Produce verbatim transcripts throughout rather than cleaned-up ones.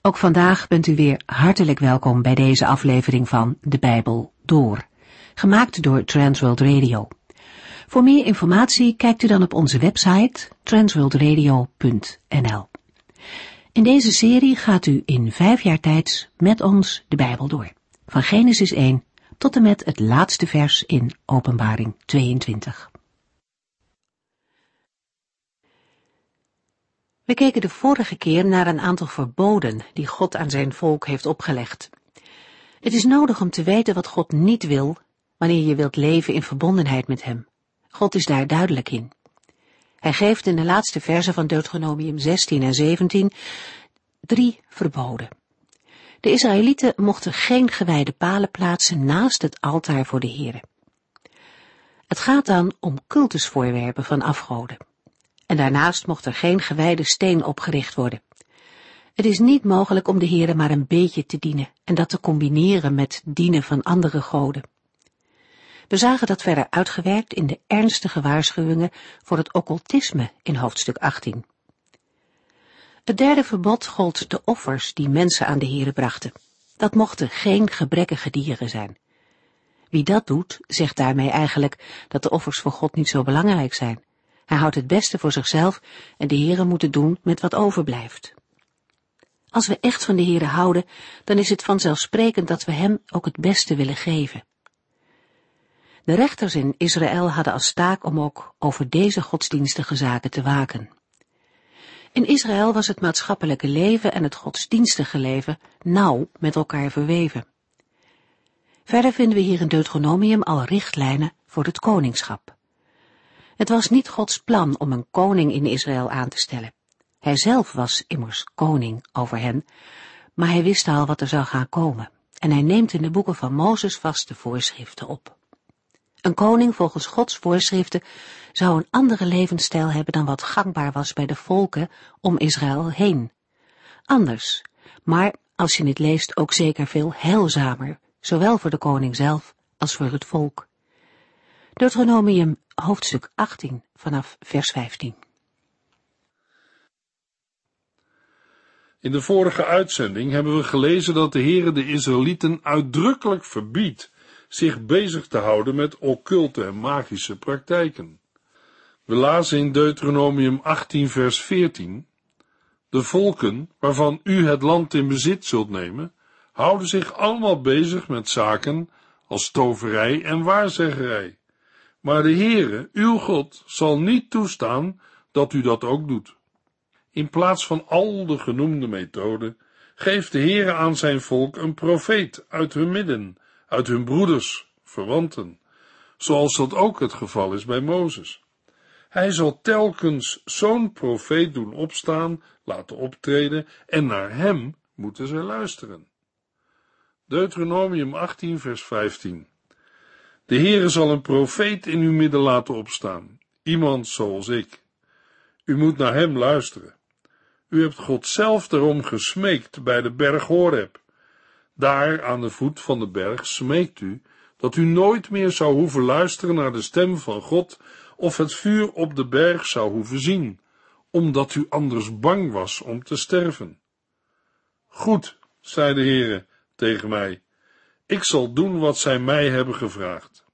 Ook vandaag bent u weer hartelijk welkom bij deze aflevering van De Bijbel Door, gemaakt door Transworld Radio. Voor meer informatie kijkt u dan op onze website transworld radio punt n l. In deze serie gaat u in vijf jaar tijd met ons de Bijbel door, van Genesis één tot en met het laatste vers in Openbaring tweeëntwintig. We keken de vorige keer naar een aantal verboden die God aan zijn volk heeft opgelegd. Het is nodig om te weten wat God niet wil, wanneer je wilt leven in verbondenheid met hem. God is daar duidelijk in. Hij geeft in de laatste verzen van Deuteronomium zestien en zeventien drie verboden. De Israëlieten mochten geen gewijde palen plaatsen naast het altaar voor de Here. Het gaat dan om cultusvoorwerpen van afgoden. En daarnaast mocht er geen gewijde steen opgericht worden. Het is niet mogelijk om de Here maar een beetje te dienen en dat te combineren met dienen van andere goden. We zagen dat verder uitgewerkt in de ernstige waarschuwingen voor het occultisme in hoofdstuk achttien. Het derde verbod gold de offers die mensen aan de Here brachten. Dat mochten geen gebrekkige dieren zijn. Wie dat doet, zegt daarmee eigenlijk dat de offers voor God niet zo belangrijk zijn. Hij houdt het beste voor zichzelf en de Here moet het doen met wat overblijft. Als we echt van de Here houden, dan is het vanzelfsprekend dat we hem ook het beste willen geven. De rechters in Israël hadden als taak om ook over deze godsdienstige zaken te waken. In Israël was het maatschappelijke leven en het godsdienstige leven nauw met elkaar verweven. Verder vinden we hier in Deuteronomium al richtlijnen voor het koningschap. Het was niet Gods plan om een koning in Israël aan te stellen. Hij zelf was immers koning over hen, maar hij wist al wat er zou gaan komen. En hij neemt in de boeken van Mozes vaste voorschriften op. Een koning volgens Gods voorschriften zou een andere levensstijl hebben dan wat gangbaar was bij de volken om Israël heen. Anders, maar als je het leest ook zeker veel heilzamer, zowel voor de koning zelf als voor het volk. Deuteronomium hoofdstuk achttien vanaf vers vijftien. In de vorige uitzending hebben we gelezen dat de Heere de Israëlieten uitdrukkelijk verbiedt zich bezig te houden met occulte en magische praktijken. We lazen in Deuteronomium achttien vers veertien: De volken, waarvan u het land in bezit zult nemen, houden zich allemaal bezig met zaken als toverij en waarzeggerij. Maar de Heere, uw God, zal niet toestaan dat u dat ook doet. In plaats van al de genoemde methoden, geeft de Heere aan zijn volk een profeet uit hun midden, uit hun broeders, verwanten, zoals dat ook het geval is bij Mozes. Hij zal telkens zo'n profeet doen opstaan, laten optreden, en naar hem moeten zij luisteren. Deuteronomium achttien vers vijftien. De Heere zal een profeet in uw midden laten opstaan, iemand zoals ik. U moet naar hem luisteren. U hebt God zelf daarom gesmeekt bij de berg Horeb. Daar aan de voet van de berg smeekt u dat u nooit meer zou hoeven luisteren naar de stem van God of het vuur op de berg zou hoeven zien, omdat u anders bang was om te sterven. Goed, zei de Heere tegen mij, ik zal doen wat zij mij hebben gevraagd.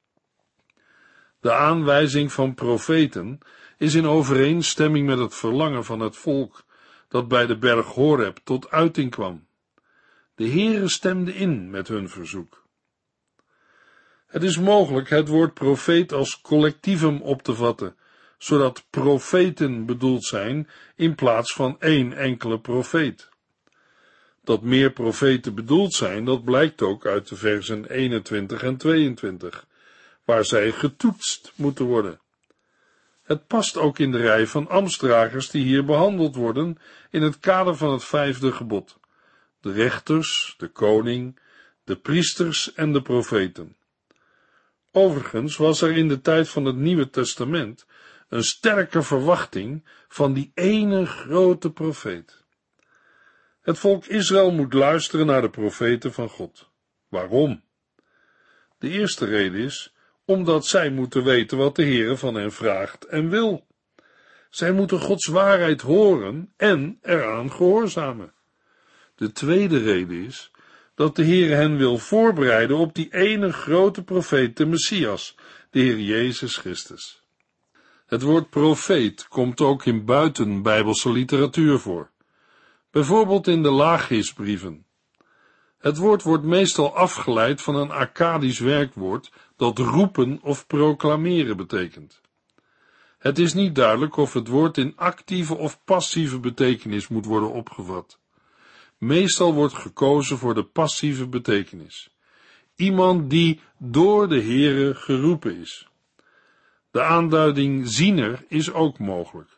De aanwijzing van profeten is in overeenstemming met het verlangen van het volk dat bij de berg Horeb tot uiting kwam. De Heere stemde in met hun verzoek. Het is mogelijk het woord profeet als collectievum op te vatten, zodat profeten bedoeld zijn in plaats van één enkele profeet. Dat meer profeten bedoeld zijn, dat blijkt ook uit de versen eenentwintig en tweeëntwintig, waar zij getoetst moeten worden. Het past ook in de rij van ambtsdragers die hier behandeld worden in het kader van het vijfde gebod. De rechters, de koning, de priesters en de profeten. Overigens was er in de tijd van het Nieuwe Testament een sterke verwachting van die ene grote profeet. Het volk Israël moet luisteren naar de profeten van God. Waarom? De eerste reden is, omdat zij moeten weten wat de Heere van hen vraagt en wil. Zij moeten Gods waarheid horen en eraan gehoorzamen. De tweede reden is dat de Heer hen wil voorbereiden op die ene grote profeet, de Messias, de Heer Jezus Christus. Het woord profeet komt ook in buitenbijbelse literatuur voor, bijvoorbeeld in de Lagisbrieven. Het woord wordt meestal afgeleid van een Akkadisch werkwoord dat roepen of proclameren betekent. Het is niet duidelijk of het woord in actieve of passieve betekenis moet worden opgevat. Meestal wordt gekozen voor de passieve betekenis. Iemand die door de Heere geroepen is. De aanduiding ziener is ook mogelijk.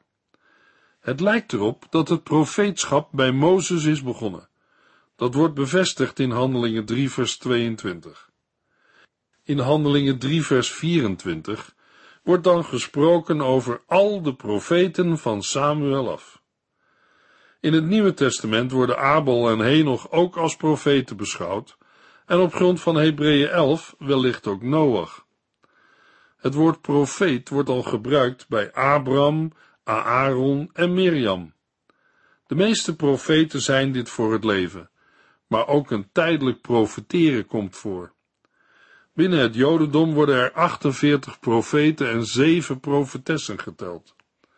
Het lijkt erop dat het profeetschap bij Mozes is begonnen. Dat wordt bevestigd in Handelingen drie vers tweeëntwintig. In Handelingen drie vers vierentwintig wordt dan gesproken over al de profeten van Samuel af. In het Nieuwe Testament worden Abel en Henoch ook als profeten beschouwd, en op grond van Hebreeën elf wellicht ook Noach. Het woord profeet wordt al gebruikt bij Abraham, Aaron en Mirjam. De meeste profeten zijn dit voor het leven, maar ook een tijdelijk profeteren komt voor. Binnen het Jodendom worden er achtenveertig profeten en zeven profetessen geteld.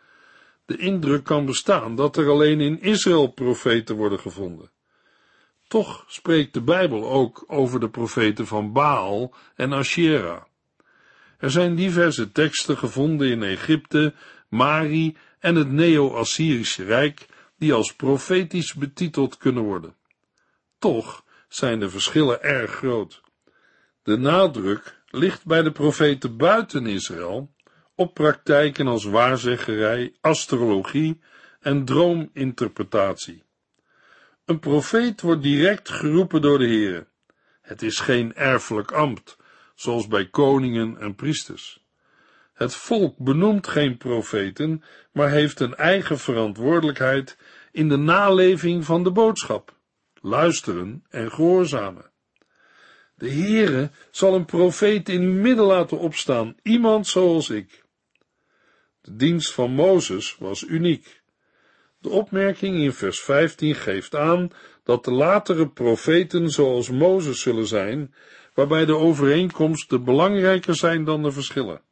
De indruk kan bestaan dat er alleen in Israël profeten worden gevonden. Toch spreekt de Bijbel ook over de profeten van Baal en Asherah. Er zijn diverse teksten gevonden in Egypte, Mari en het Neo-Assyrische Rijk die als profetisch betiteld kunnen worden. Toch zijn de verschillen erg groot. De nadruk ligt bij de profeten buiten Israël op praktijken als waarzeggerij, astrologie en droominterpretatie. Een profeet wordt direct geroepen door de Heere. Het is geen erfelijk ambt, zoals bij koningen en priesters. Het volk benoemt geen profeten, maar heeft een eigen verantwoordelijkheid in de naleving van de boodschap, luisteren en gehoorzamen. De Heere zal een profeet in uw midden laten opstaan, iemand zoals ik. De dienst van Mozes was uniek. De opmerking in vers vijftien geeft aan dat de latere profeten zoals Mozes zullen zijn, waarbij de overeenkomsten belangrijker zijn dan de verschillen.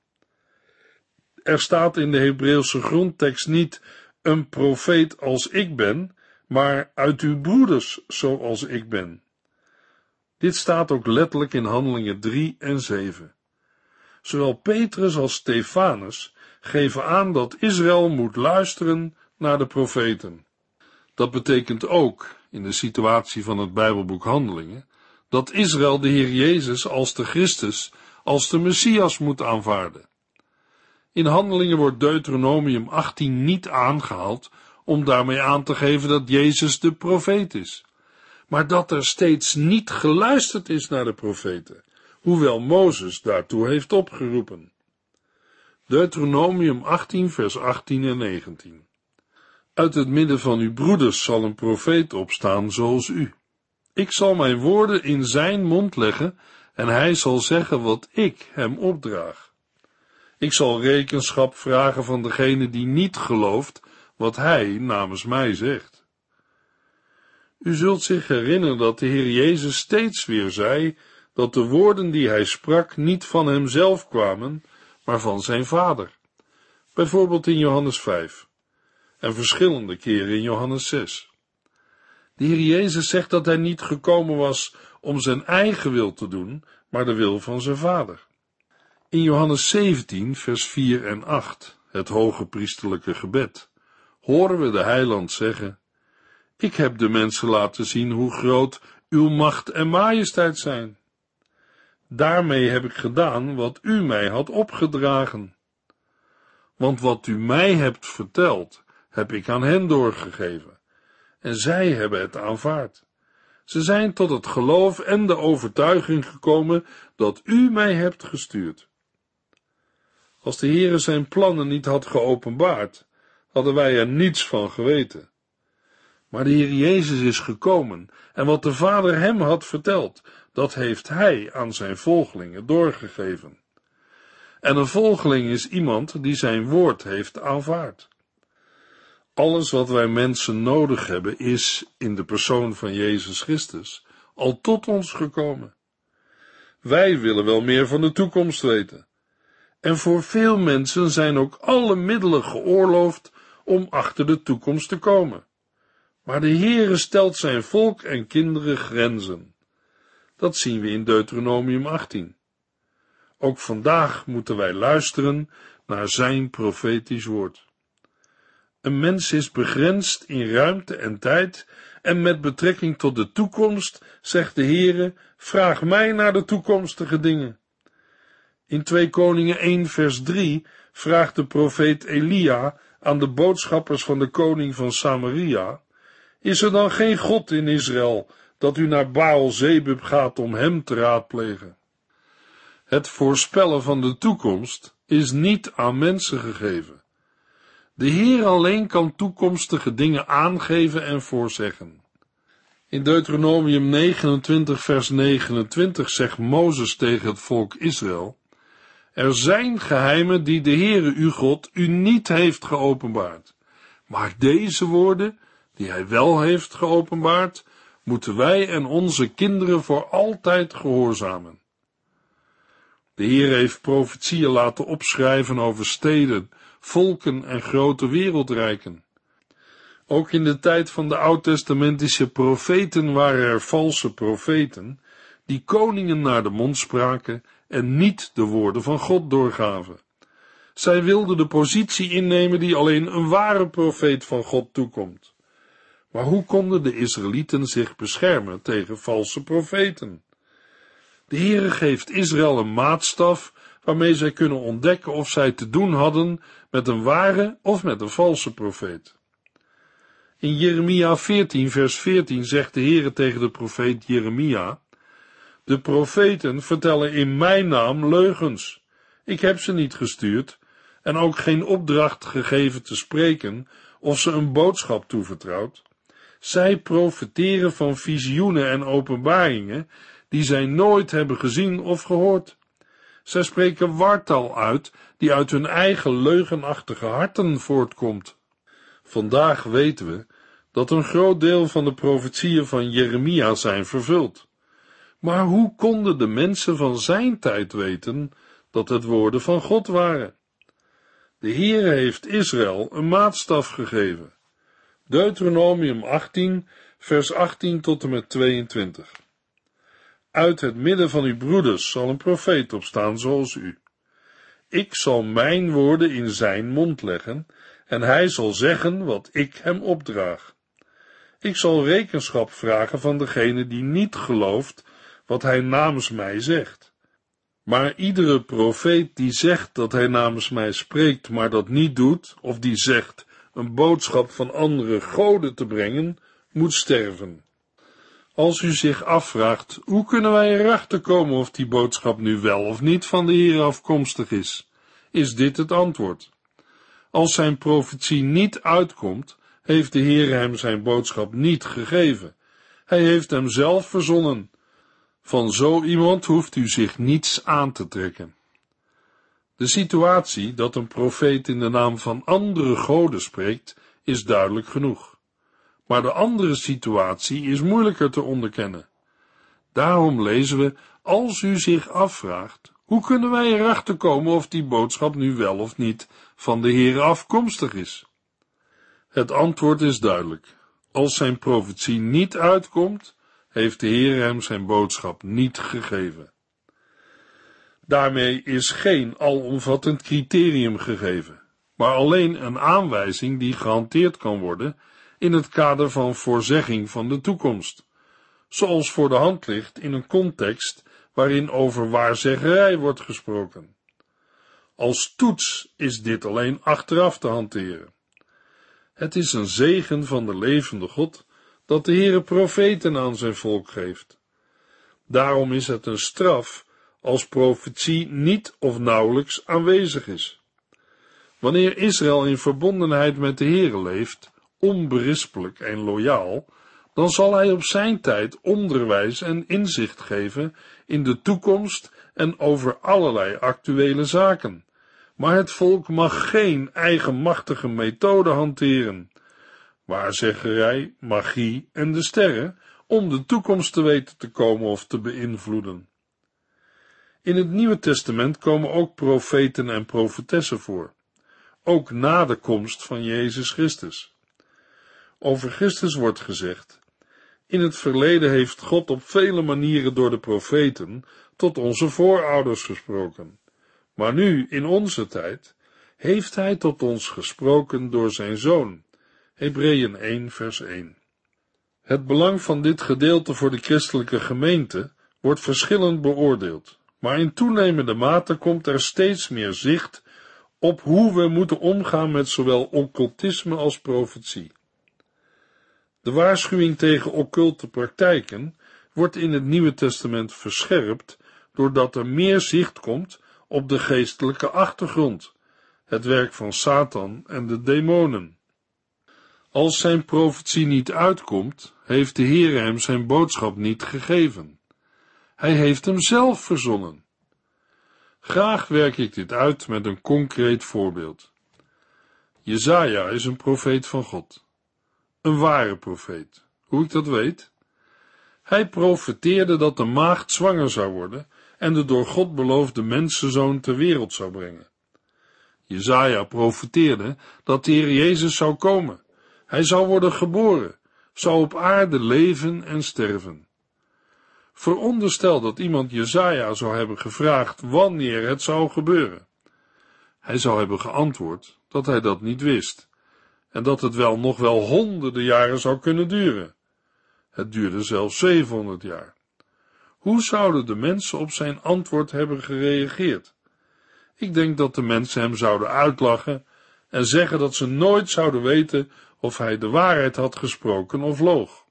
Er staat in de Hebreeuwse grondtekst niet een profeet als ik ben, maar uit uw broeders zoals ik ben. Dit staat ook letterlijk in Handelingen drie en zeven. Zowel Petrus als Stefanus geven aan dat Israël moet luisteren naar de profeten. Dat betekent ook, in de situatie van het Bijbelboek Handelingen, dat Israël de Heer Jezus als de Christus, als de Messias moet aanvaarden. In Handelingen wordt Deuteronomium achttien niet aangehaald om daarmee aan te geven dat Jezus de profeet is, maar dat er steeds niet geluisterd is naar de profeten, hoewel Mozes daartoe heeft opgeroepen. Deuteronomium achttien vers achttien en negentien. Uit het midden van uw broeders zal een profeet opstaan zoals u. Ik zal mijn woorden in zijn mond leggen en hij zal zeggen wat ik hem opdraag. Ik zal rekenschap vragen van degene die niet gelooft wat hij namens mij zegt. U zult zich herinneren dat de Heer Jezus steeds weer zei dat de woorden die hij sprak niet van hemzelf kwamen, maar van zijn Vader. Bijvoorbeeld in Johannes vijf en verschillende keren in Johannes zes. De Heer Jezus zegt dat hij niet gekomen was om zijn eigen wil te doen, maar de wil van zijn Vader. In Johannes zeventien, vers vier en acht, het hoge priesterlijke gebed, horen we de Heiland zeggen: Ik heb de mensen laten zien hoe groot uw macht en majesteit zijn. Daarmee heb ik gedaan wat u mij had opgedragen. Want wat u mij hebt verteld, heb ik aan hen doorgegeven, en zij hebben het aanvaard. Ze zijn tot het geloof en de overtuiging gekomen dat u mij hebt gestuurd. Als de Heere zijn plannen niet had geopenbaard, hadden wij er niets van geweten. Maar de Heer Jezus is gekomen, en wat de Vader hem had verteld, dat heeft hij aan zijn volgelingen doorgegeven. En een volgeling is iemand die zijn woord heeft aanvaard. Alles wat wij mensen nodig hebben is, in de persoon van Jezus Christus, al tot ons gekomen. Wij willen wel meer van de toekomst weten. En voor veel mensen zijn ook alle middelen geoorloofd om achter de toekomst te komen. Maar de Heere stelt zijn volk en kinderen grenzen. Dat zien we in Deuteronomium achttien. Ook vandaag moeten wij luisteren naar zijn profetisch woord. Een mens is begrensd in ruimte en tijd, en met betrekking tot de toekomst zegt de Heere: vraag mij naar de toekomstige dingen. In twee Koningen één vers drie vraagt de profeet Elia aan de boodschappers van de koning van Samaria: is er dan geen God in Israël, dat u naar Baal-Zebub gaat om hem te raadplegen? Het voorspellen van de toekomst is niet aan mensen gegeven. De Heer alleen kan toekomstige dingen aangeven en voorzeggen. In Deuteronomium negenentwintig vers negenentwintig zegt Mozes tegen het volk Israël: er zijn geheimen die de Heere uw God u niet heeft geopenbaard, maar deze woorden, die hij wel heeft geopenbaard, moeten wij en onze kinderen voor altijd gehoorzamen. De Heer heeft profetieën laten opschrijven over steden, volken en grote wereldrijken. Ook in de tijd van de oud-testamentische profeten waren er valse profeten, die koningen naar de mond spraken en niet de woorden van God doorgaven. Zij wilden de positie innemen die alleen een ware profeet van God toekomt. Maar hoe konden de Israëlieten zich beschermen tegen valse profeten? De Heere geeft Israël een maatstaf waarmee zij kunnen ontdekken of zij te doen hadden met een ware of met een valse profeet. In Jeremia veertien vers veertien zegt de Heere tegen de profeet Jeremia: de profeten vertellen in mijn naam leugens. Ik heb ze niet gestuurd en ook geen opdracht gegeven te spreken of ze een boodschap toevertrouwd. Zij profeteren van visioenen en openbaringen die zij nooit hebben gezien of gehoord. Zij spreken wartaal uit die uit hun eigen leugenachtige harten voortkomt. Vandaag weten we dat een groot deel van de profetieën van Jeremia zijn vervuld. Maar hoe konden de mensen van zijn tijd weten dat het woorden van God waren? De Heere heeft Israël een maatstaf gegeven. Deuteronomium achttien, vers achttien tot en met tweeëntwintig. Uit het midden van uw broeders zal een profeet opstaan zoals u. Ik zal mijn woorden in zijn mond leggen, en hij zal zeggen wat ik hem opdraag. Ik zal rekenschap vragen van degene die niet gelooft wat hij namens mij zegt. Maar iedere profeet die zegt dat hij namens mij spreekt, maar dat niet doet, of die zegt een boodschap van andere goden te brengen, moet sterven. Als u zich afvraagt, hoe kunnen wij erachter komen of die boodschap nu wel of niet van de Heer afkomstig is, is dit het antwoord. Als zijn profetie niet uitkomt, heeft de Heer hem zijn boodschap niet gegeven. Hij heeft hem zelf verzonnen. Van zo iemand hoeft u zich niets aan te trekken. De situatie dat een profeet in de naam van andere goden spreekt, is duidelijk genoeg. Maar de andere situatie is moeilijker te onderkennen. Daarom lezen we: als u zich afvraagt, hoe kunnen wij erachter komen of die boodschap nu wel of niet van de Heere afkomstig is? Het antwoord is duidelijk. Als zijn profetie niet uitkomt, heeft de Heer hem zijn boodschap niet gegeven. Daarmee is geen alomvattend criterium gegeven, maar alleen een aanwijzing die gehanteerd kan worden in het kader van voorzegging van de toekomst, zoals voor de hand ligt in een context waarin over waarzeggerij wordt gesproken. Als toets is dit alleen achteraf te hanteren. Het is een zegen van de levende God dat de Heere profeten aan zijn volk geeft. Daarom is het een straf als profetie niet of nauwelijks aanwezig is. Wanneer Israël in verbondenheid met de Heere leeft, onberispelijk en loyaal, dan zal hij op zijn tijd onderwijs en inzicht geven in de toekomst en over allerlei actuele zaken. Maar het volk mag geen eigenmachtige methode hanteren, waarzeggerij, magie en de sterren, om de toekomst te weten te komen of te beïnvloeden. In het Nieuwe Testament komen ook profeten en profetessen voor, ook na de komst van Jezus Christus. Over Christus wordt gezegd: in het verleden heeft God op vele manieren door de profeten tot onze voorouders gesproken, maar nu, in onze tijd, heeft hij tot ons gesproken door zijn Zoon. Hebreeën één vers één. Het belang van dit gedeelte voor de christelijke gemeente wordt verschillend beoordeeld, maar in toenemende mate komt er steeds meer zicht op hoe we moeten omgaan met zowel occultisme als profetie. De waarschuwing tegen occulte praktijken wordt in het Nieuwe Testament verscherpt doordat er meer zicht komt op de geestelijke achtergrond, het werk van Satan en de demonen. Als zijn profetie niet uitkomt, heeft de Heere hem zijn boodschap niet gegeven. Hij heeft hem zelf verzonnen. Graag werk ik dit uit met een concreet voorbeeld. Jesaja is een profeet van God. Een ware profeet. Hoe ik dat weet? Hij profeteerde dat de maagd zwanger zou worden en de door God beloofde mensenzoon ter wereld zou brengen. Jesaja profeteerde dat de Heer Jezus zou komen. Hij zou worden geboren, zou op aarde leven en sterven. Veronderstel dat iemand Jesaja zou hebben gevraagd wanneer het zou gebeuren. Hij zou hebben geantwoord dat hij dat niet wist en dat het wel nog wel honderden jaren zou kunnen duren. Het duurde zelfs zevenhonderd jaar. Hoe zouden de mensen op zijn antwoord hebben gereageerd? Ik denk dat de mensen hem zouden uitlachen en zeggen dat ze nooit zouden weten of hij de waarheid had gesproken of loog.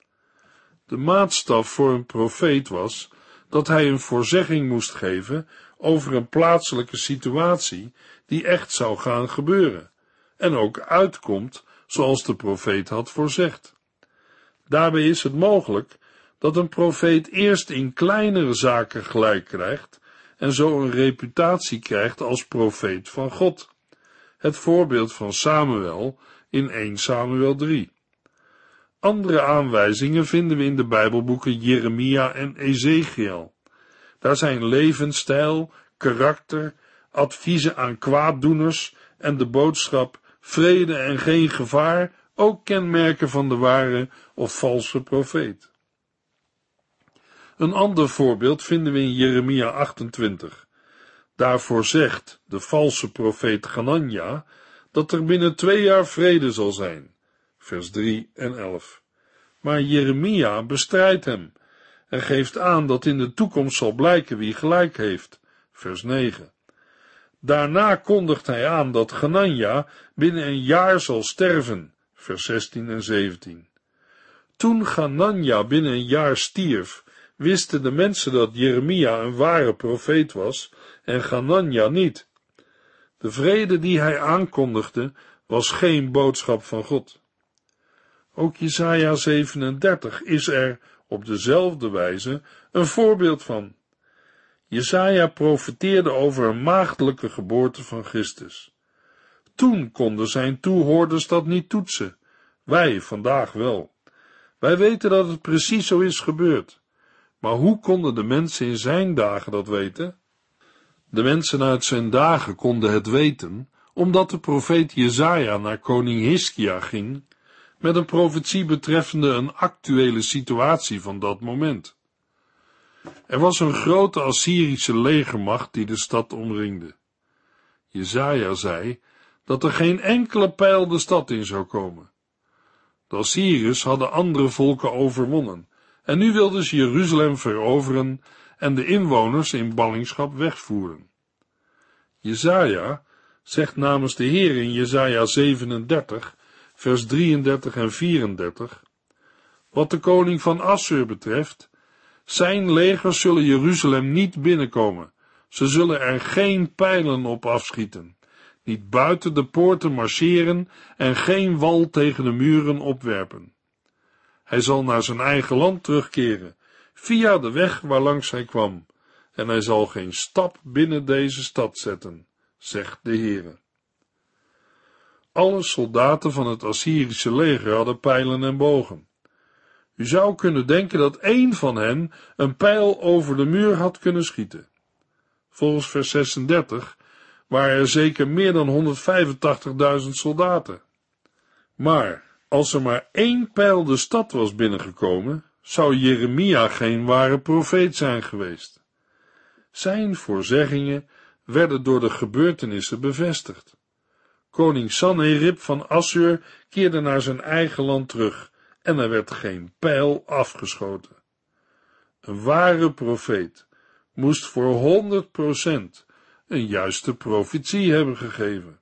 De maatstaf voor een profeet was dat hij een voorzegging moest geven over een plaatselijke situatie die echt zou gaan gebeuren en ook uitkomt zoals de profeet had voorzegd. Daarbij is het mogelijk dat een profeet eerst in kleinere zaken gelijk krijgt en zo een reputatie krijgt als profeet van God. Het voorbeeld van Samuel in eerste Samuel drie. Andere aanwijzingen vinden we in de Bijbelboeken Jeremia en Ezekiel. Daar zijn levensstijl, karakter, adviezen aan kwaaddoeners en de boodschap vrede en geen gevaar ook kenmerken van de ware of valse profeet. Een ander voorbeeld vinden we in Jeremia achtentwintig. Daarvoor zegt de valse profeet Ganania dat er binnen twee jaar vrede zal zijn, vers drie en elf. Maar Jeremia bestrijdt hem en geeft aan dat in de toekomst zal blijken wie gelijk heeft, vers negen. Daarna kondigt hij aan dat Ganania binnen een jaar zal sterven, vers zestien en zeventien. Toen Ganania binnen een jaar stierf, wisten de mensen dat Jeremia een ware profeet was en Ganania niet. De vrede die hij aankondigde was geen boodschap van God. Ook Jesaja zevenendertig is er op dezelfde wijze een voorbeeld van. Jesaja profeteerde over een maagdelijke geboorte van Christus. Toen konden zijn toehoorders dat niet toetsen, wij vandaag wel. Wij weten dat het precies zo is gebeurd. Maar hoe konden de mensen in zijn dagen dat weten? De mensen uit zijn dagen konden het weten, omdat de profeet Jesaja naar koning Hiskia ging, met een profetie betreffende een actuele situatie van dat moment. Er was een grote Assyrische legermacht die de stad omringde. Jesaja zei dat er geen enkele pijl de stad in zou komen. De Assyriërs hadden andere volken overwonnen, en nu wilden ze Jeruzalem veroveren en de inwoners in ballingschap wegvoeren. Jesaja zegt namens de Heer in Jesaja zevenendertig, vers drieëndertig en vierendertig, wat de koning van Assur betreft, zijn legers zullen Jeruzalem niet binnenkomen, ze zullen er geen pijlen op afschieten, niet buiten de poorten marcheren en geen wal tegen de muren opwerpen. Hij zal naar zijn eigen land terugkeren, via de weg waarlangs hij kwam, en hij zal geen stap binnen deze stad zetten, zegt de Heere. Alle soldaten van het Assyrische leger hadden pijlen en bogen. U zou kunnen denken dat één van hen een pijl over de muur had kunnen schieten. Volgens vers zesendertig waren er zeker meer dan honderdvijfentachtigduizend soldaten. Maar als er maar één pijl de stad was binnengekomen, zou Jeremia geen ware profeet zijn geweest. Zijn voorzeggingen werden door de gebeurtenissen bevestigd. Koning Sanherib van Assur keerde naar zijn eigen land terug en er werd geen pijl afgeschoten. Een ware profeet moest voor honderd procent een juiste profetie hebben gegeven.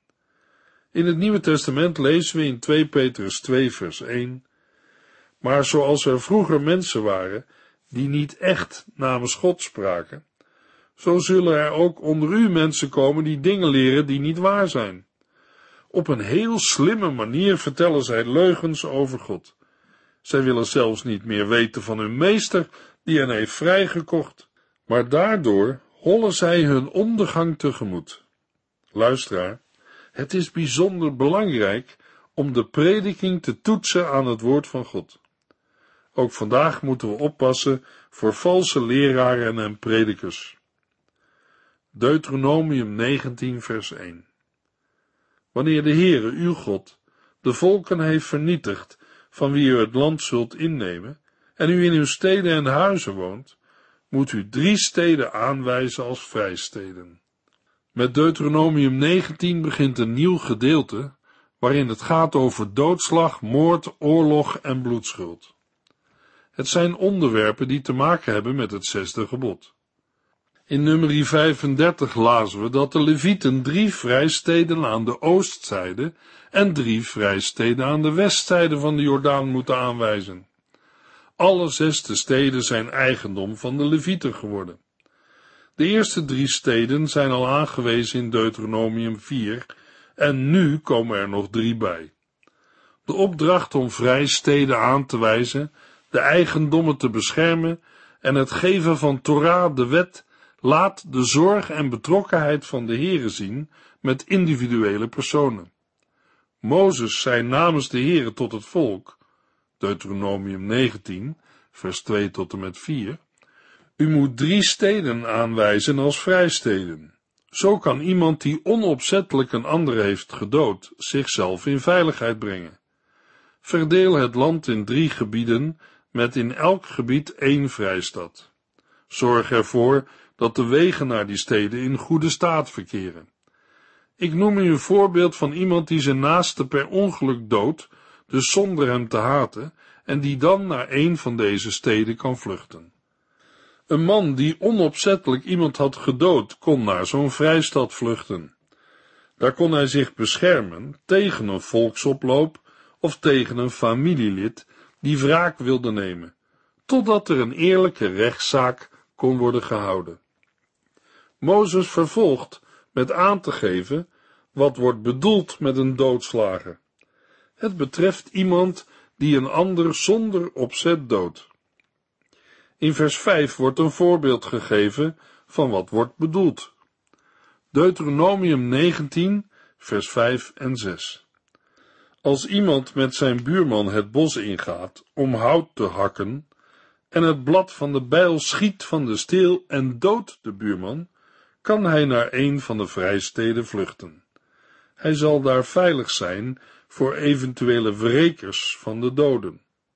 In het Nieuwe Testament lezen we in twee Petrus twee vers één, maar zoals er vroeger mensen waren die niet echt namens God spraken, zo zullen er ook onder u mensen komen die dingen leren die niet waar zijn. Op een heel slimme manier vertellen zij leugens over God. Zij willen zelfs niet meer weten van hun meester die hen heeft vrijgekocht, maar daardoor hollen zij hun ondergang tegemoet. Luisteraar, het is bijzonder belangrijk om de prediking te toetsen aan het woord van God. Ook vandaag moeten we oppassen voor valse leraren en predikers. Deuteronomium negentien vers één. Wanneer de Heere, uw God, de volken heeft vernietigd, van wie u het land zult innemen, en u in uw steden en huizen woont, moet u drie steden aanwijzen als vrijsteden. Met Deuteronomium negentien begint een nieuw gedeelte, waarin het gaat over doodslag, moord, oorlog en bloedschuld. Het zijn onderwerpen die te maken hebben met het zesde gebod. In nummer vijfendertig lazen we dat de Levieten drie vrijsteden aan de oostzijde en drie vrijsteden aan de westzijde van de Jordaan moeten aanwijzen. Alle zes de steden zijn eigendom van de Levieten geworden. De eerste drie steden zijn al aangewezen in Deuteronomium vier en nu komen er nog drie bij. De opdracht om vrijsteden aan te wijzen, de eigendommen te beschermen en het geven van Torah, de wet, laat de zorg en betrokkenheid van de Heere zien met individuele personen. Mozes zei namens de Heere tot het volk, Deuteronomium negentien, vers twee tot en met vier, u moet drie steden aanwijzen als vrijsteden. Zo kan iemand die onopzettelijk een ander heeft gedood, zichzelf in veiligheid brengen. Verdeel het land in drie gebieden, met in elk gebied één vrijstad. Zorg ervoor dat de wegen naar die steden in goede staat verkeren. Ik noem u een voorbeeld van iemand die zijn naaste per ongeluk doodt, dus zonder hem te haten, en die dan naar een van deze steden kan vluchten. Een man die onopzettelijk iemand had gedood, kon naar zo'n vrijstad vluchten. Daar kon hij zich beschermen tegen een volksoploop of tegen een familielid die wraak wilde nemen, totdat er een eerlijke rechtszaak kon worden gehouden. Mozes vervolgt met aan te geven wat wordt bedoeld met een doodslager. Het betreft iemand die een ander zonder opzet doodt. In vers vijf wordt een voorbeeld gegeven van wat wordt bedoeld. Deuteronomium negentien, vers vijf en zes. Als iemand met zijn buurman het bos ingaat om hout te hakken, en het blad van de bijl schiet van de steel en doodt de buurman, kan hij naar een van de vrijsteden vluchten. Hij zal daar veilig zijn voor eventuele wrekers van de doden.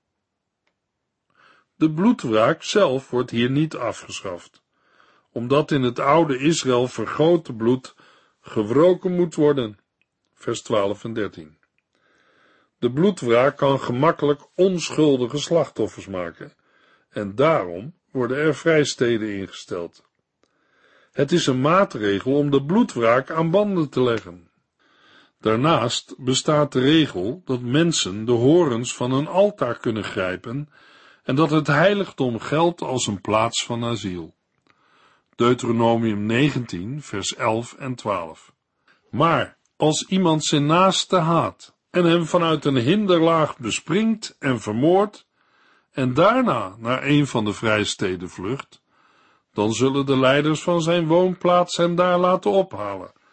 De bloedwraak zelf wordt hier niet afgeschaft, omdat in het oude Israël vergoten bloed gewroken moet worden. Vers twaalf en dertien. De bloedwraak kan gemakkelijk onschuldige slachtoffers maken, en daarom worden er vrijsteden ingesteld. Het is een maatregel om de bloedwraak aan banden te leggen. Daarnaast bestaat de regel dat mensen de horens van een altaar kunnen grijpen en dat het heiligdom geldt als een plaats van asiel. Deuteronomium negentien, vers elf en twaalf. Maar als iemand zijn naaste haat en hem vanuit een hinderlaag bespringt en vermoordt, en daarna naar een van de vrijsteden vlucht, dan zullen de leiders van zijn woonplaats hem daar laten ophalen,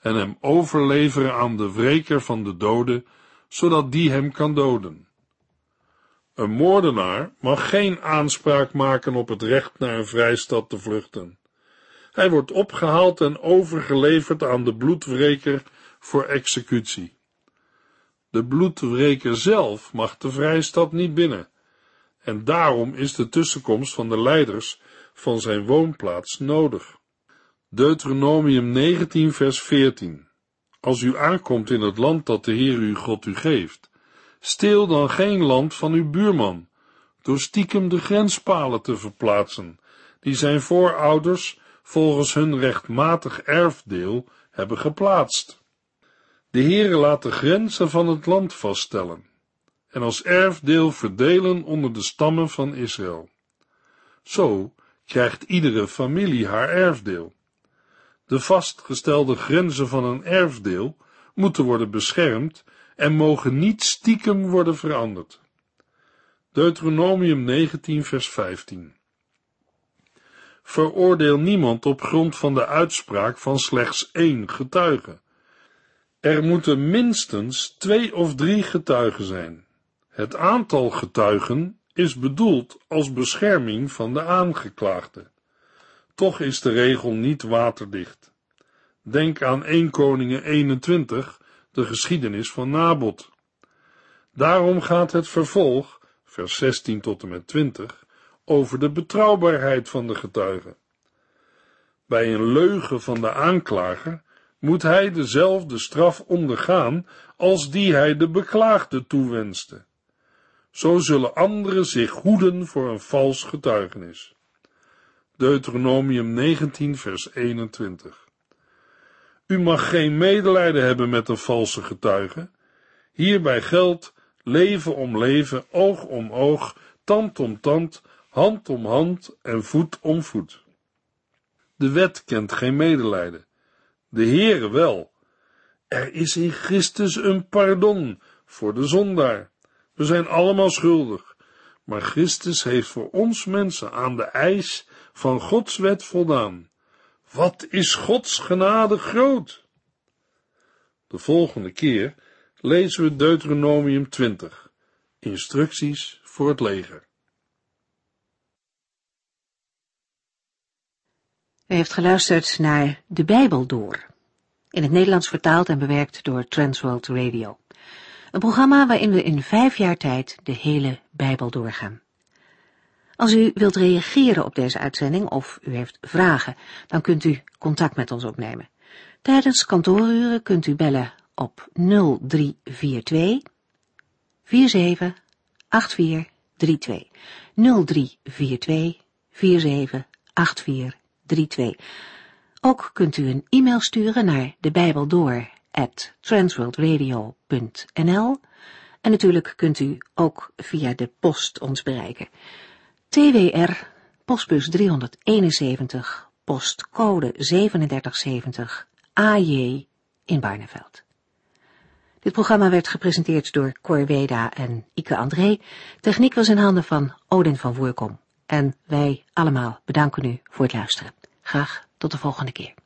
en hem overleveren aan de wreker van de doden, zodat die hem kan doden. Een moordenaar mag geen aanspraak maken op het recht naar een vrijstad te vluchten. Hij wordt opgehaald en overgeleverd aan de bloedwreker voor executie. De bloedwreker zelf mag de vrijstad niet binnen, en daarom is de tussenkomst van de leiders van zijn woonplaats nodig. Deuteronomium negentien vers veertien. Als u aankomt in het land dat de Heer uw God u geeft, steel dan geen land van uw buurman, door stiekem de grenspalen te verplaatsen, die zijn voorouders volgens hun rechtmatig erfdeel hebben geplaatst. De Heere laat de grenzen van het land vaststellen, en als erfdeel verdelen onder de stammen van Israël. Zo krijgt iedere familie haar erfdeel. De vastgestelde grenzen van een erfdeel moeten worden beschermd en mogen niet stiekem worden veranderd. Deuteronomium negentien vers vijftien. Veroordeel niemand op grond van de uitspraak van slechts één getuige. Er moeten minstens twee of drie getuigen zijn. Het aantal getuigen is bedoeld als bescherming van de aangeklaagde. Toch is de regel niet waterdicht. Denk aan eerste Koningen eenentwintig, de geschiedenis van Nabot. Daarom gaat het vervolg, vers zestien tot en met twintig, over de betrouwbaarheid van de getuige. Bij een leugen van de aanklager moet hij dezelfde straf ondergaan als die hij de beklaagde toewenste. Zo zullen anderen zich hoeden voor een vals getuigenis. Deuteronomium negentien vers eenentwintig. U mag geen medelijden hebben met een valse getuige. Hierbij geldt leven om leven, oog om oog, tand om tand, hand om hand en voet om voet. De wet kent geen medelijden, de Heere wel. Er is in Christus een pardon voor de zondaar. We zijn allemaal schuldig, maar Christus heeft voor ons mensen aan de eis van Gods wet voldaan. Wat is Gods genade groot! De volgende keer lezen we Deuteronomium twintig, instructies voor het leger. U heeft geluisterd naar De Bijbel Door, in het Nederlands vertaald en bewerkt door Transworld Radio. Een programma waarin we in vijf jaar tijd de hele Bijbel doorgaan. Als u wilt reageren op deze uitzending of u heeft vragen, dan kunt u contact met ons opnemen. Tijdens kantooruren kunt u bellen op nul drie vier twee, vier zeven acht vier drie twee. nul drie vier twee, vier zeven acht vier drie twee. Ook kunt u een e-mail sturen naar debijbeldoor at transworldradio punt n l en natuurlijk kunt u ook via de post ons bereiken. T W R, postbus driehonderdeenenzeventig, postcode zevenendertig zeventig, A J in Barneveld. Dit programma werd gepresenteerd door Cor Weda en Ike André. Techniek was in handen van Odin van Voerkom. En wij allemaal bedanken u voor het luisteren. Graag tot de volgende keer.